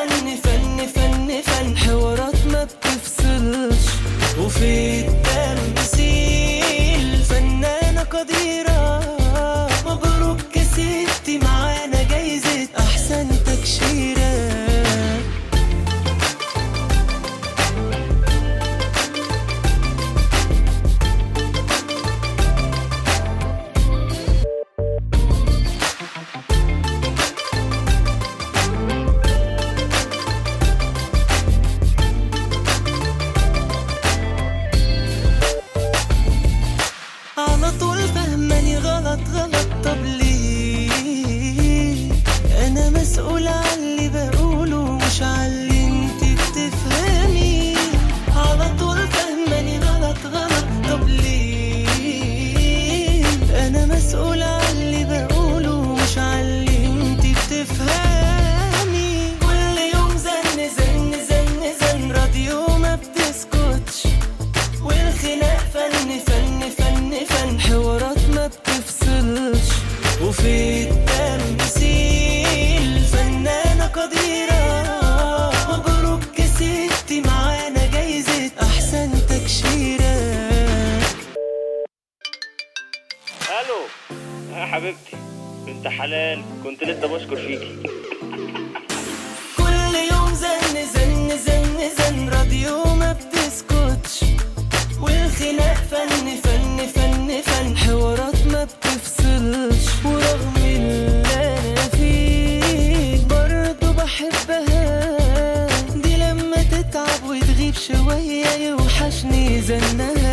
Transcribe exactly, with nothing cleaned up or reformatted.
فن فن فن فن حوارات ما بتفصلش وفي التمثيل فنانة قديرة. مبروك كسبتي معانا جايزة أحسن تكشيرة. على طول فهماني غلط غلط، طب ليه؟ أنا مسؤولة عن اللي بقوله مش عن اللي انتي بتفهمي. على طول فهماني غلط غلط، طب ليه؟ أنا مسؤولة عن اللي بقوله مش عن اللي انتي بتفهمي. كل يوم زن زن زن زن راديو ما بتسكتش والخناق فن فن فن فن حوارات ما بتفصلش وفي التمثيل فنانة قديرة. مبروك كسبتي معانا جايزة أحسن تكشيرة. الو يا حبيبتي بنت حلال، كنت لسه بشكر فيكي. كل يوم زن زن زن زن راديو ما بتسكتش والخناق فن فن فن فن حوارات ما بتفصلش. ورغم اللي انا فيه برضه بحبها، دي لما تتعب وتغيب شوية يوحشني زنها.